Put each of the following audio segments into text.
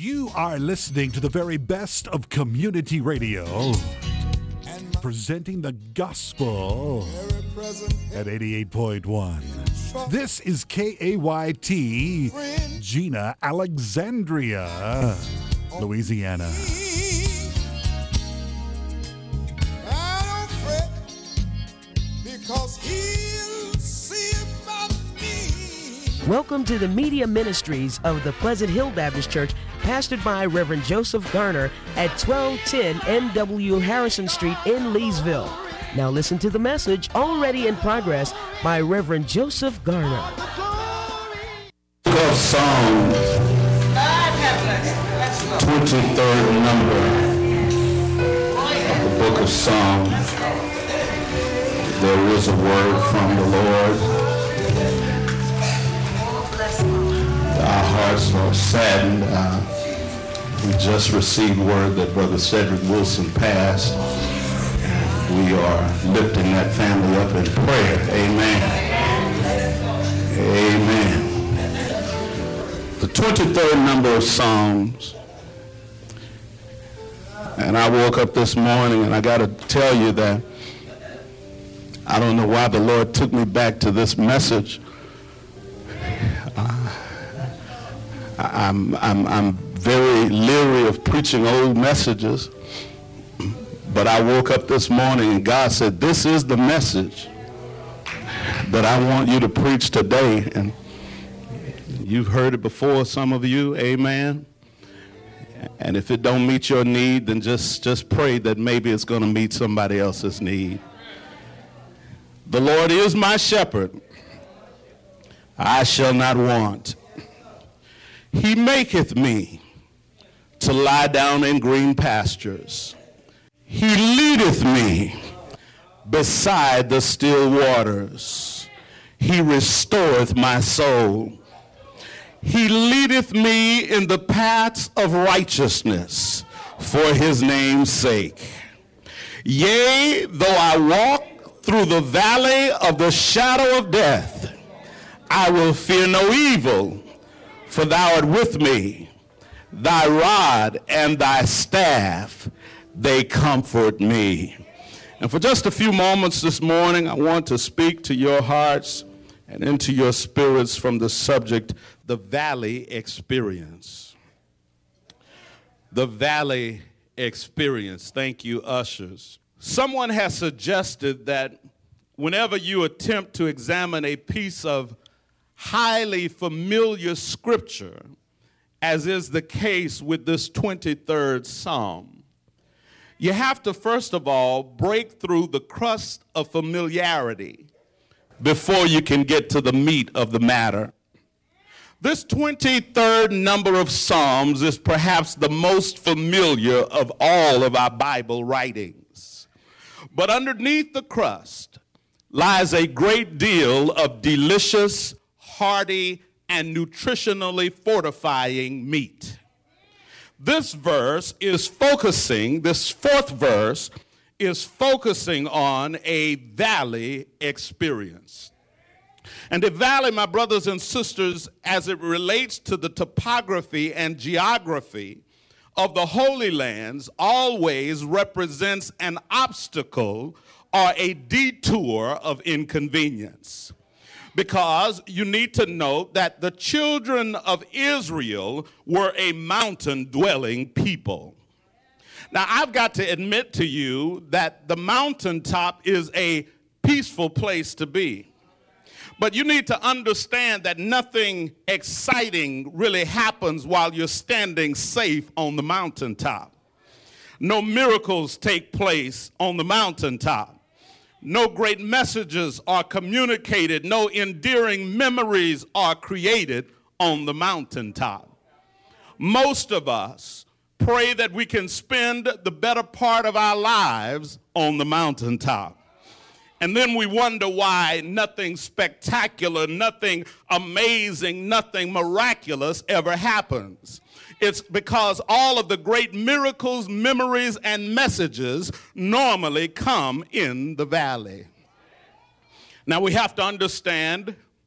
You are listening to the very best of community radio, presenting the gospel at 88.1. This is KAYT, Gina, Alexandria, Louisiana. I don't fret, because he'll see about me. Welcome to the media ministries of the Pleasant Hill Baptist Church, pastored by Reverend Joseph Garner at 1210 NW Harrison Street in Leesville. Now listen to the message already in progress by Reverend Joseph Garner. Book of Psalms, 23rd number of the book of Psalms. There is a word from the Lord. Our hearts are saddened. We just received word that Brother Cedric Wilson passed. And we are lifting that family up in prayer. Amen. Amen. The 23rd number of Psalms. And I woke up this morning and I got to tell you that I don't know why the Lord took me back to this message. I'm very leery of preaching old messages, but I woke up this morning and God said, this is the message that I want you to preach today. And you've heard it before, some of you, amen. And if it don't meet your need, then just pray that maybe it's going to meet somebody else's need. The Lord is my shepherd, I shall not want. He maketh me to lie down in green pastures. He leadeth me beside the still waters. He restoreth my soul. He leadeth me in the paths of righteousness for his name's sake. Yea, though I walk through the valley of the shadow of death, I will fear no evil, for thou art with me. Thy rod and thy staff, they comfort me. And for just a few moments this morning, I want to speak to your hearts and into your spirits from the subject, the valley experience. The valley experience. Thank you, ushers. Someone has suggested that whenever you attempt to examine a piece of highly familiar scripture, as is the case with this 23rd Psalm, you have to first of all break through the crust of familiarity before you can get to the meat of the matter. This 23rd number of Psalms is perhaps the most familiar of all of our Bible writings. But underneath the crust lies a great deal of delicious, hearty, and nutritionally fortifying meat. This fourth verse is focusing on a valley experience. And a valley, my brothers and sisters, as it relates to the topography and geography of the Holy Lands, always represents an obstacle or a detour of inconvenience. Because you need to note that the children of Israel were a mountain-dwelling people. Now, I've got to admit to you that the mountaintop is a peaceful place to be. But you need to understand that nothing exciting really happens while you're standing safe on the mountaintop. No miracles take place on the mountaintop. No great messages are communicated. No endearing memories are created on the mountaintop. Most of us pray that we can spend the better part of our lives on the mountaintop. And then we wonder why nothing spectacular, nothing amazing, nothing miraculous ever happens. It's because all of the great miracles, memories, and messages normally come in the valley. Now we have to understand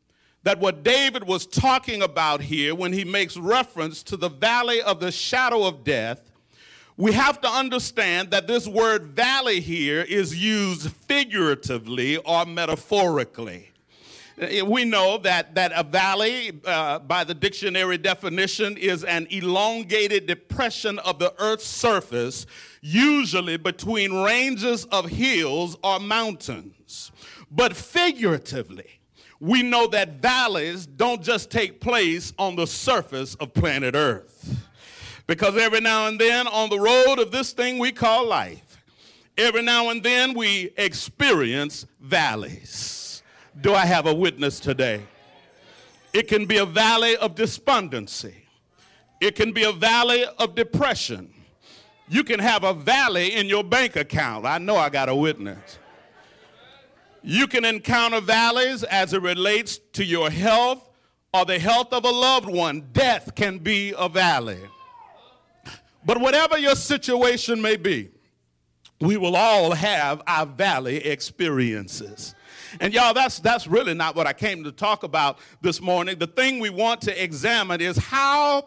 that what David was talking about here when he makes reference to the valley of the shadow of death, we have to understand that this word valley here is used figuratively or metaphorically. We know that a valley, by the dictionary definition, is an elongated depression of the earth's surface, usually between ranges of hills or mountains. But figuratively, we know that valleys don't just take place on the surface of planet Earth. Because every now and then on the road of this thing we call life, every now and then we experience valleys. Do I have a witness today? It can be a valley of despondency. It can be a valley of depression. You can have a valley in your bank account. I know I got a witness. You can encounter valleys as it relates to your health or the health of a loved one. Death can be a valley. But whatever your situation may be, we will all have our valley experiences. And y'all, that's really not what I came to talk about this morning. The thing we want to examine is how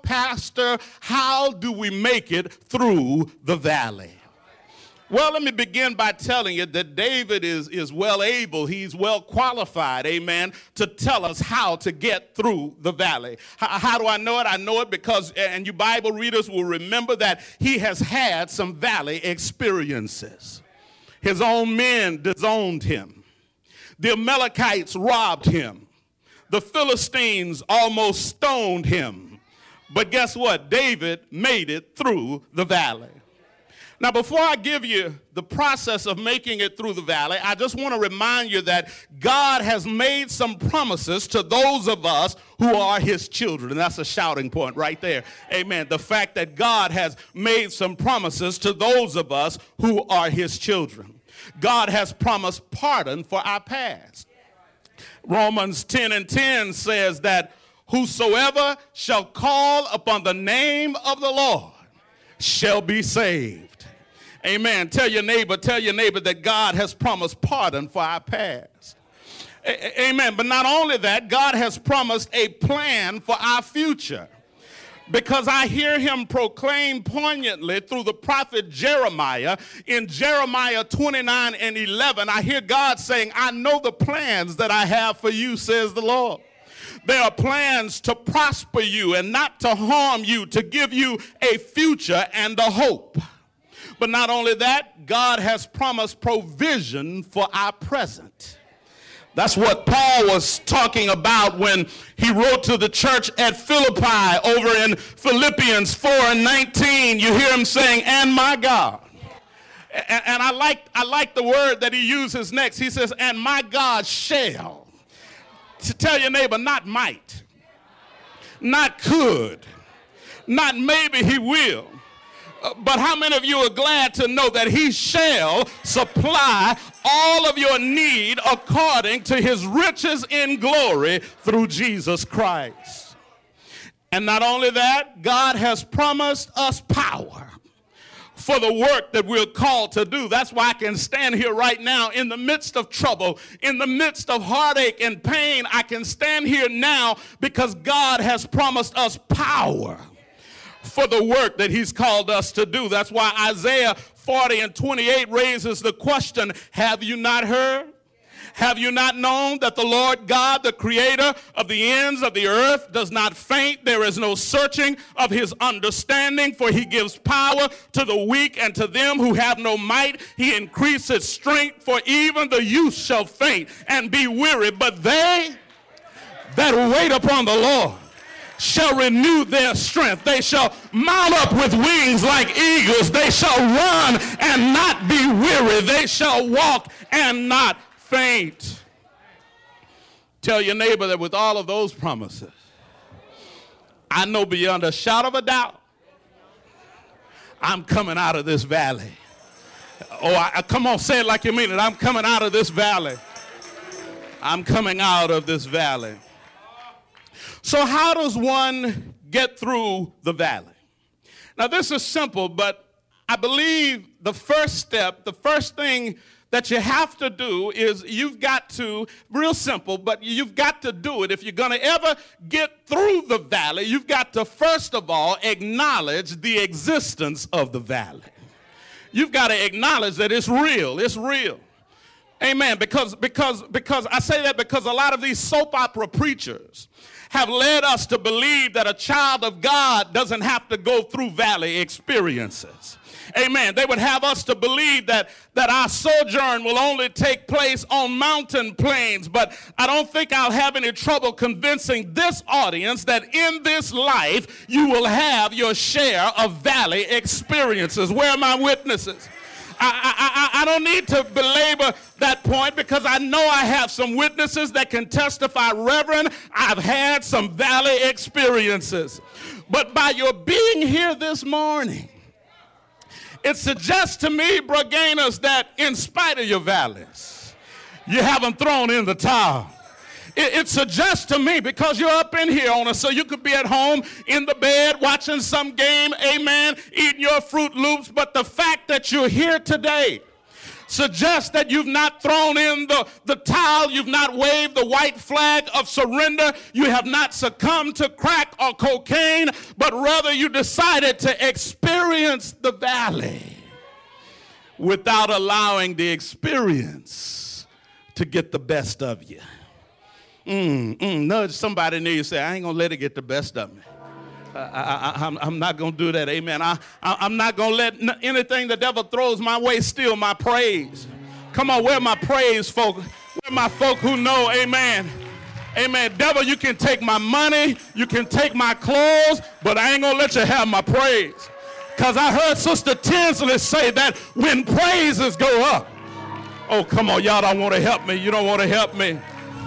do we make it through the valley? Well, let me begin by telling you that David is well able, he's well qualified, amen, to tell us how to get through the valley. How do I know it? I know it because, and you Bible readers will remember that he has had some valley experiences. His own men disowned him. The Amalekites robbed him. The Philistines almost stoned him. But guess what? David made it through the valley. Now, before I give you the process of making it through the valley, I just want to remind you that God has made some promises to those of us who are his children. And that's a shouting point right there. Amen. The fact that God has made some promises to those of us who are his children. God has promised pardon for our past. Romans 10:10 says that whosoever shall call upon the name of the Lord shall be saved. Amen. Tell your neighbor that God has promised pardon for our past. Amen. But not only that, God has promised a plan for our future. Because I hear him proclaim poignantly through the prophet Jeremiah in Jeremiah 29:11. I hear God saying, I know the plans that I have for you, says the Lord. There are plans to prosper you and not to harm you, to give you a future and a hope. But not only that, God has promised provision for our present. That's what Paul was talking about when he wrote to the church at Philippi over in Philippians 4:19. You hear him saying, and my God. And I like the word that he uses next. He says, and my God shall. To tell your neighbor, not might, not could, not maybe he will. But how many of you are glad to know that he shall supply all of your need according to his riches in glory through Jesus Christ? And not only that, God has promised us power for the work that we're called to do. That's why I can stand here right now in the midst of trouble, in the midst of heartache and pain. I can stand here now because God has promised us power for the work that he's called us to do. That's why Isaiah 40:28 raises the question, have you not heard? Have you not known that the Lord God, the creator of the ends of the earth, does not faint? There is no searching of his understanding, for he gives power to the weak, and to them who have no might he increases strength. For even the youth shall faint and be weary, but they that wait upon the Lord shall renew their strength. They shall mount up with wings like eagles. They shall run and not be weary. They shall walk and not faint. Tell your neighbor that with all of those promises, I know beyond a shadow of a doubt, I'm coming out of this valley. Oh, come on, say it like you mean it. I'm coming out of this valley. I'm coming out of this valley. So how does one get through the valley? Now, this is simple, but I believe the first step, the first thing that you have to do is you've got to, real simple, but you've got to do it. If you're going to ever get through the valley, you've got to first of all acknowledge the existence of the valley. You've got to acknowledge that it's real. It's real. Amen. Because I say that because a lot of these soap opera preachers have led us to believe that a child of God doesn't have to go through valley experiences. Amen. They would have us to believe that our sojourn will only take place on mountain plains, but I don't think I'll have any trouble convincing this audience that in this life you will have your share of valley experiences. Where are my witnesses? I don't need to belabor that point because I know I have some witnesses that can testify, Reverend, I've had some valley experiences. But by your being here this morning, it suggests to me, Bragainers, that in spite of your valleys, you haven't thrown in the towel. It suggests to me, because you're up in here on us, so you could be at home in the bed watching some game, amen, eating your Fruit Loops, but the fact that you're here today suggests that you've not thrown in the towel, you've not waved the white flag of surrender, you have not succumbed to crack or cocaine, but rather you decided to experience the valley without allowing the experience to get the best of you. Nudge somebody near you, say, I ain't going to let it get the best of me. I'm not going to do that, amen. I'm not going to let anything the devil throws my way steal my praise. Come on, where my praise folk? Where my folk who know, amen. Amen. Devil, you can take my money, you can take my clothes, but I ain't going to let you have my praise. Because I heard Sister Tinsley say that when praises go up. Oh, come on, y'all don't want to help me. You don't want to help me.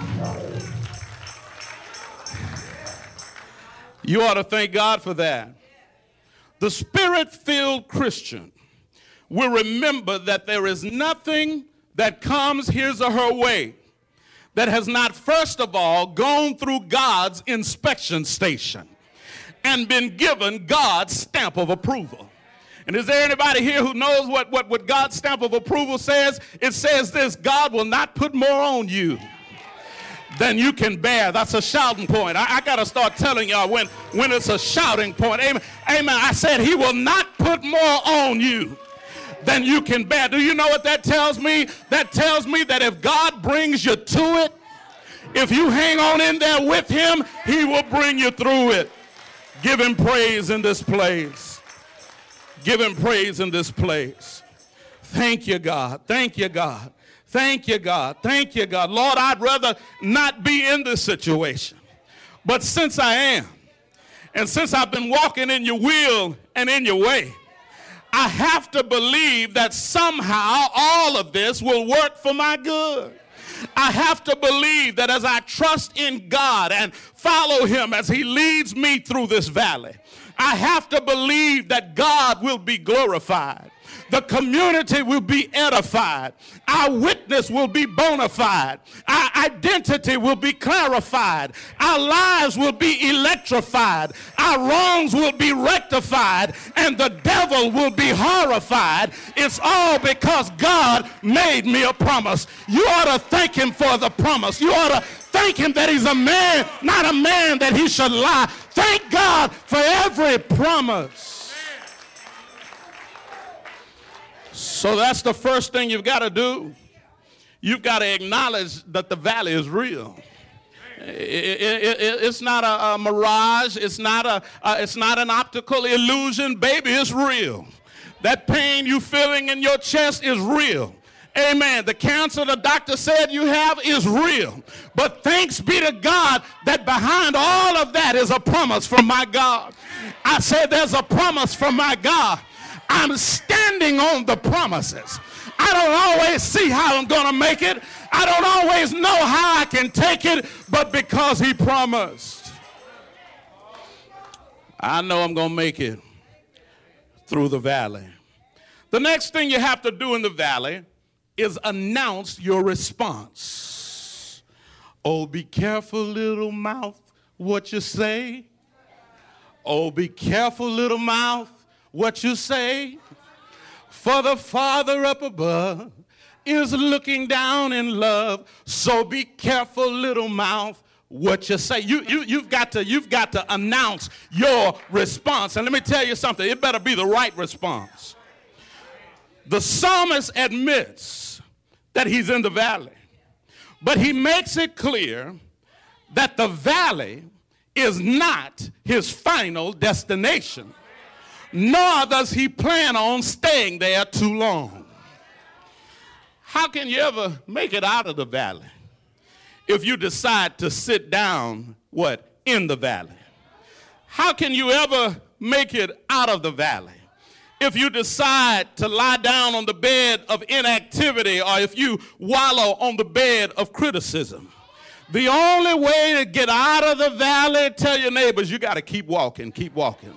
You ought to thank God for that. The Spirit-filled Christian will remember that there is nothing that comes his or her way that has not first of all gone through God's inspection station and been given God's stamp of approval. And is there anybody here who knows what God's stamp of approval says? It says this: God will not put more on you than you can bear. That's a shouting point. I got to start telling y'all when it's a shouting point. Amen. Amen. I said he will not put more on you than you can bear. Do you know what that tells me? That tells me that if God brings you to it, if you hang on in there with him, he will bring you through it. Give him praise in this place. Give him praise in this place. Thank you, God. Thank you, God. Thank you, God. Thank you, God. Lord, I'd rather not be in this situation. But since I am, and since I've been walking in your will and in your way, I have to believe that somehow all of this will work for my good. I have to believe that as I trust in God and follow him as he leads me through this valley, I have to believe that God will be glorified. The community will be edified. Our witness will be bona fide. Our identity will be clarified. Our lives will be electrified. Our wrongs will be rectified. And the devil will be horrified. It's all because God made me a promise. You ought to thank him for the promise. You ought to thank him that he's a man, not a man that he should lie. Thank God for every promise. So that's the first thing you've got to do. You've got to acknowledge that the valley is real. It's not a mirage. It's not an optical illusion. Baby, it's real. That pain you feeling in your chest is real. Amen. The cancer the doctor said you have is real. But thanks be to God that behind all of that is a promise from my God. I said there's a promise from my God. I'm standing on the promises. I don't always see how I'm going to make it. I don't always know how I can take it, but because he promised, I know I'm going to make it through the valley. The next thing you have to do in the valley is announce your response. Oh, be careful, little mouth, what you say. Oh, be careful, little mouth, what you say. For the Father up above is looking down in love. So be careful, little mouth, what you say. You've got to announce your response. And let me tell you something. It better be the right response. The psalmist admits that he's in the valley, but he makes it clear that the valley is not his final destination, nor does he plan on staying there too long. How can you ever make it out of the valley if you decide to sit down, in the valley? How can you ever make it out of the valley if you decide to lie down on the bed of inactivity, or if you wallow on the bed of criticism? The only way to get out of the valley, tell your neighbors, you got to keep walking, keep walking.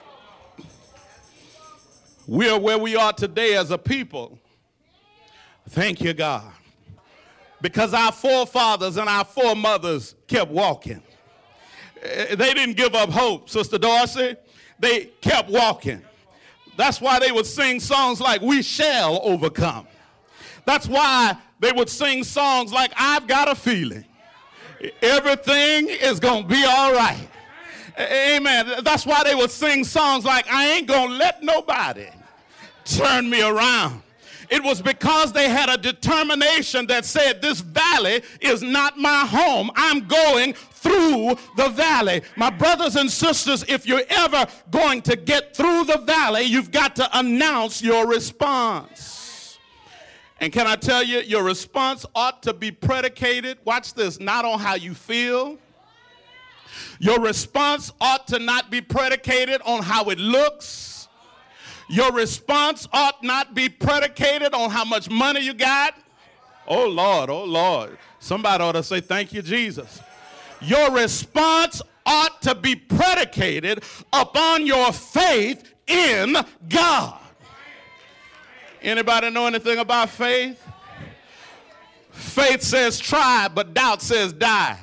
We are where we are today as a people. Thank you, God. Because our forefathers and our foremothers kept walking. They didn't give up hope, Sister Dorsey. They kept walking. That's why they would sing songs like, "We shall overcome." That's why they would sing songs like, "I've got a feeling everything is going to be all right." Amen. That's why they would sing songs like, "I ain't going to let nobody turn me around." It was because they had a determination that said, this valley is not my home. I'm going through the valley. My brothers and sisters, if you're ever going to get through the valley, you've got to announce your response. And can I tell you, your response ought to be predicated, watch this, not on how you feel. Your response ought to not be predicated on how it looks. Your response ought not be predicated on how much money you got. Oh, Lord, oh, Lord. Somebody ought to say, thank you, Jesus. Your response ought to be predicated upon your faith in God. Anybody know anything about faith? Faith says try, but doubt says die.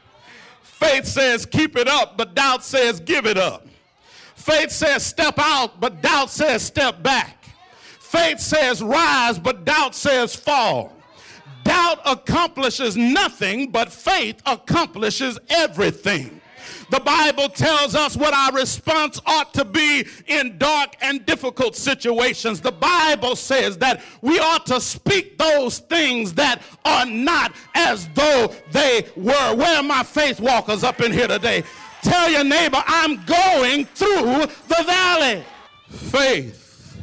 Faith says keep it up, but doubt says give it up. Faith says step out, but doubt says step back. Faith says rise, but doubt says fall. Doubt accomplishes nothing, but faith accomplishes everything. The Bible tells us what our response ought to be in dark and difficult situations. The Bible says that we ought to speak those things that are not as though they were. Where are my faith walkers up in here today? Tell your neighbor, I'm going through the valley. Faith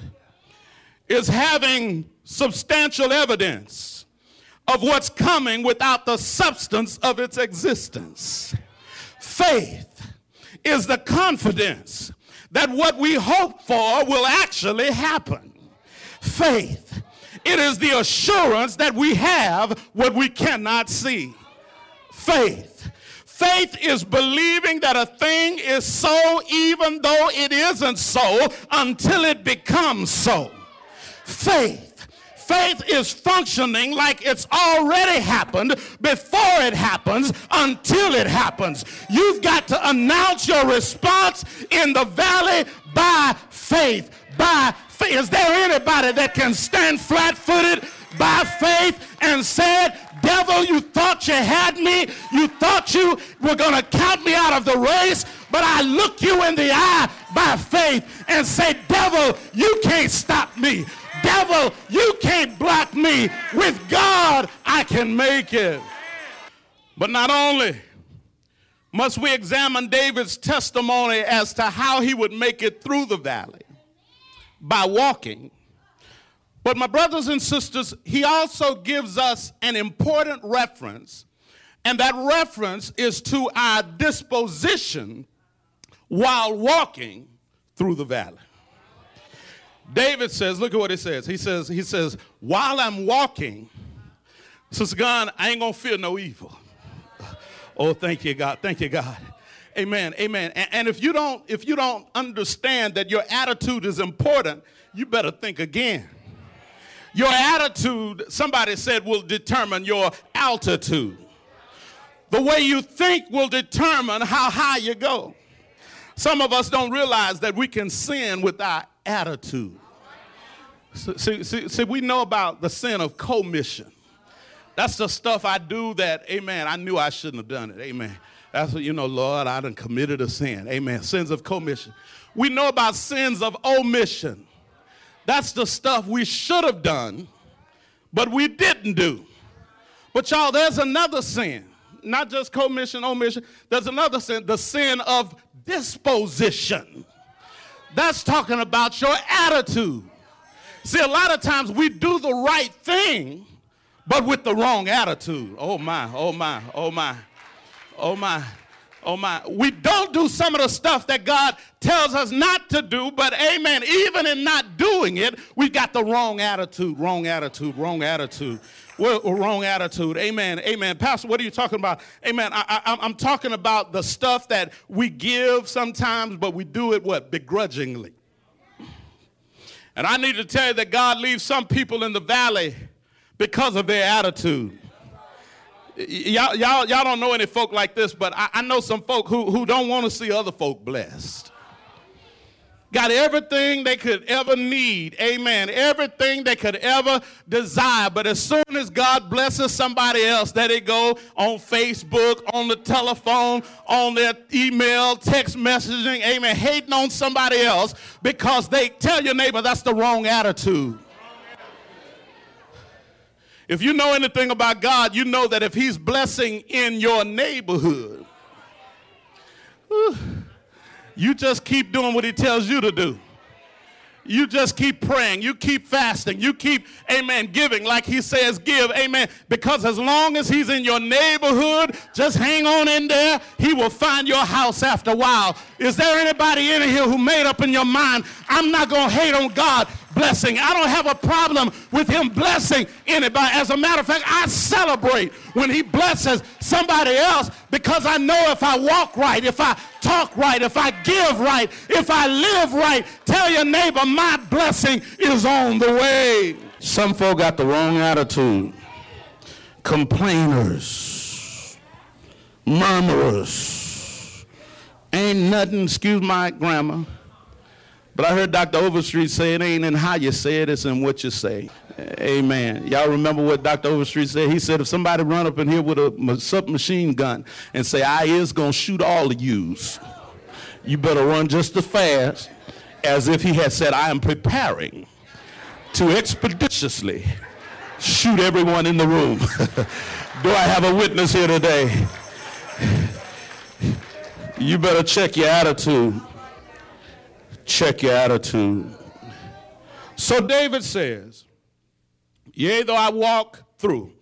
is having substantial evidence of what's coming without the substance of its existence. Faith is the confidence that what we hope for will actually happen. Faith, it is the assurance that we have what we cannot see. Faith is believing that a thing is so even though it isn't so until it becomes so. Faith is functioning like it's already happened before it happens until it happens. You've got to announce your response in the valley by faith. By faith. Is there anybody that can stand flat-footed by faith and said, devil, you thought you had me. You thought you were going to count me out of the race. But I look you in the eye by faith and say, devil, you can't stop me. Devil, you can't block me. With God, I can make it. But not only must we examine David's testimony as to how he would make it through the valley by walking, but my brothers and sisters, he also gives us an important reference, and that reference is to our disposition while walking through the valley. David says, look at what he says. He says, while I'm walking, Sister Gunn, I ain't gonna fear no evil. Oh, thank you, God. Thank you, God. Amen. Amen. And if you don't understand that your attitude is important, you better think again. Your attitude, somebody said, will determine your altitude. The way you think will determine how high you go. Some of us don't realize that we can sin with our attitude. See, we know about the sin of commission. That's the stuff I do that, amen, I knew I shouldn't have done it, amen. That's what, Lord, I done committed a sin, amen, sins of commission. We know about sins of omission. That's the stuff we should have done, but we didn't do. But y'all, there's another sin, not just commission, omission. There's another sin, the sin of disposition. That's talking about your attitude. See, a lot of times we do the right thing, but with the wrong attitude. Oh my, oh my, oh my, oh my, oh my. We don't do some of the stuff that God tells us not to do, but amen, even in not doing it, we got the wrong attitude, wrong attitude, wrong attitude. Well, wrong attitude. Amen. Amen. Pastor, what are you talking about? Amen. I'm talking about the stuff that we give sometimes, but we do it what? Begrudgingly. And I need to tell you that God leaves some people in the valley because of their attitude. Y'all don't know any folk like this, but I know some folk who don't want to see other folk blessed. Got everything they could ever need, amen, everything they could ever desire. But as soon as God blesses somebody else, there they go on Facebook, on the telephone, on their email, text messaging, amen, hating on somebody else because they tell your neighbor that's the wrong attitude. If you know anything about God, you know that if he's blessing in your neighborhood, you just keep doing what he tells you to do. You just keep praying. You keep fasting. You keep, amen, giving like he says give, amen. Because as long as he's in your neighborhood, just hang on in there. He will find your house after a while. Is there anybody in here who made up in your mind, I'm not going to hate on God blessing? I don't have a problem with him blessing anybody. As a matter of fact, I celebrate when he blesses somebody else because I know if I walk right, if I talk right, if I give right, if I live right, tell your neighbor my blessing is on the way. Some folk got the wrong attitude. Complainers, murmurers. Ain't nothing, excuse my grammar, but I heard Dr. Overstreet say it ain't in how you say it, it's in what you say. Amen. Y'all remember what Dr. Overstreet said? He said if somebody run up in here with a submachine gun and say, I is going to shoot all of yous, you better run just as fast as if he had said, I am preparing to expeditiously shoot everyone in the room. Do I have a witness here today? You better check your attitude. Check your attitude. So David says, yea, though I walk through.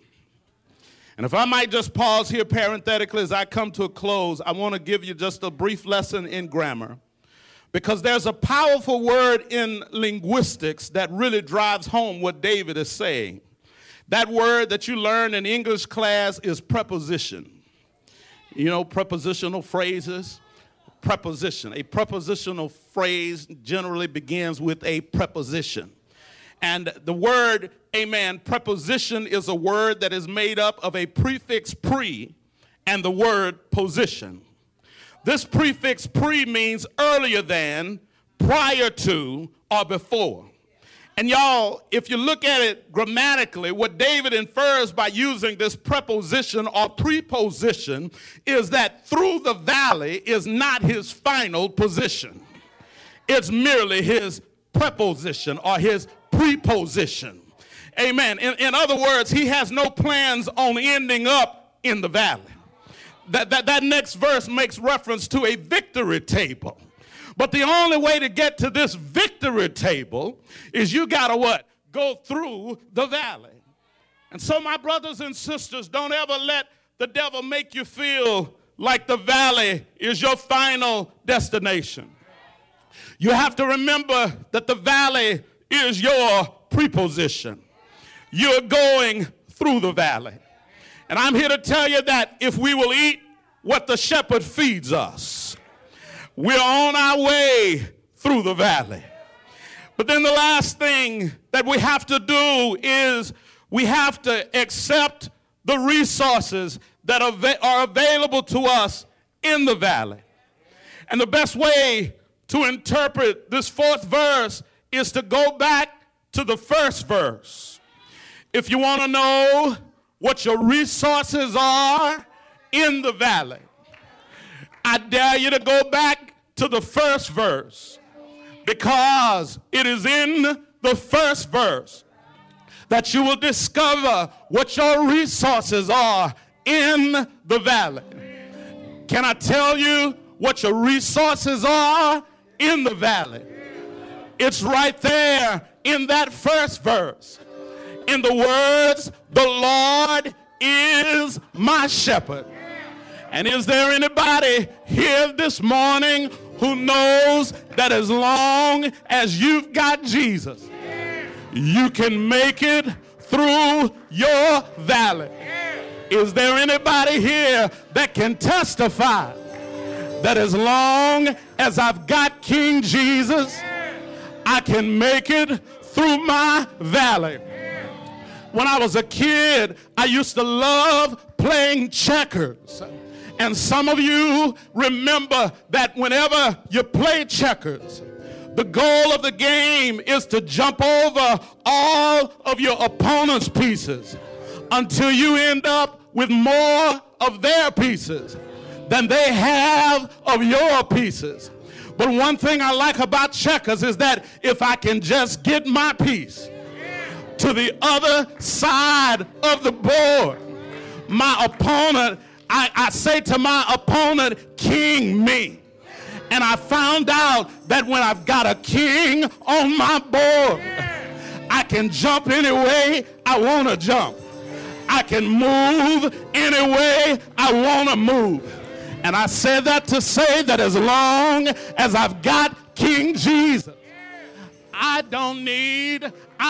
And if I might just pause here parenthetically as I come to a close, I want to give you just a brief lesson in grammar. Because there's a powerful word in linguistics that really drives home what David is saying. That word that you learn in English class is preposition. You know, prepositional phrases. Preposition. A prepositional phrase generally begins with a preposition. And the word, amen, preposition is a word that is made up of a prefix pre and the word position. This prefix pre means earlier than, prior to, or before. And y'all, if you look at it grammatically, what David infers by using this preposition or preposition is that through the valley is not his final position. It's merely his preposition or his preposition. Amen. In other words, he has no plans on ending up in the valley. That next verse makes reference to a victory table. But the only way to get to this victory table is you got to what? Go through the valley. And so my brothers and sisters, don't ever let the devil make you feel like the valley is your final destination. You have to remember that the valley is your preposition. You're going through the valley. And I'm here to tell you that if we will eat what the shepherd feeds us, we're on our way through the valley. But then the last thing that we have to do is we have to accept the resources that are available to us in the valley. And the best way to interpret this fourth verse is to go back to the first verse. If you want to know what your resources are in the valley, I dare you to go back to the first verse, because it is in the first verse that you will discover what your resources are in the valley. Can I tell you what your resources are in the valley? It's right there in that first verse. In the words, the Lord is my shepherd. And is there anybody here this morning who knows that as long as you've got Jesus, you can make it through your valley? Is there anybody here that can testify that as long as I've got King Jesus, I can make it through my valley? When I was a kid, I used to love playing checkers. And some of you remember that whenever you play checkers, the goal of the game is to jump over all of your opponent's pieces until you end up with more of their pieces than they have of your pieces. But one thing I like about checkers is that if I can just get my piece to the other side of the board, my opponent, I say to my opponent, king me. And I found out that when I've got a king on my board, I can jump any way I want to jump. I can move any way I want to move. And I said that to say that as long as I've got King Jesus, I don't need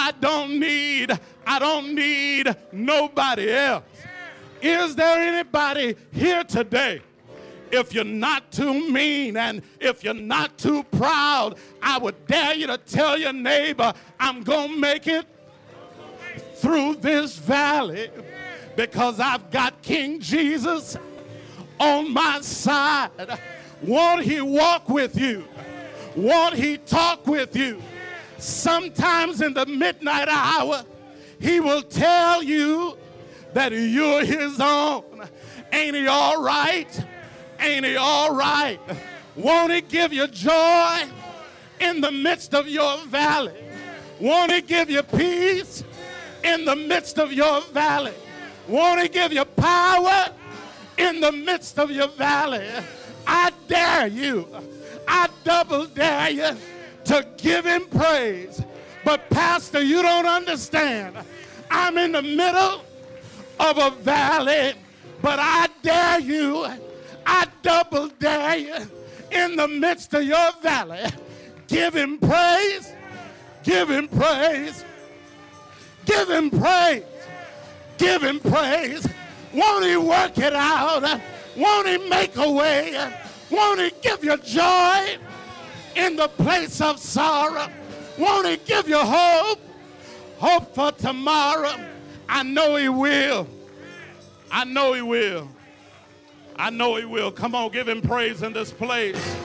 nobody else. Is there anybody here today? If you're not too mean and if you're not too proud, I would dare you to tell your neighbor, I'm going to make it through this valley because I've got King Jesus on my side. Won't he walk with you? Won't he talk with you? Sometimes in the midnight hour, he will tell you that you're his own. Ain't he all right? Ain't he all right? Won't he give you joy in the midst of your valley? Won't he give you peace in the midst of your valley? Won't he give you power in the midst of your valley? I dare you, I double dare you to give him praise. But Pastor, you don't understand. I'm in the middle of a valley, but I dare you, I double dare you, in the midst of your valley, give him praise, give him praise, give him praise, give him praise. Won't he work it out? Won't he make a way? Won't he give you joy in the place of sorrow? Won't he give you hope? Hope for tomorrow. I know he will. I know he will. I know he will. Come on, give him praise in this place.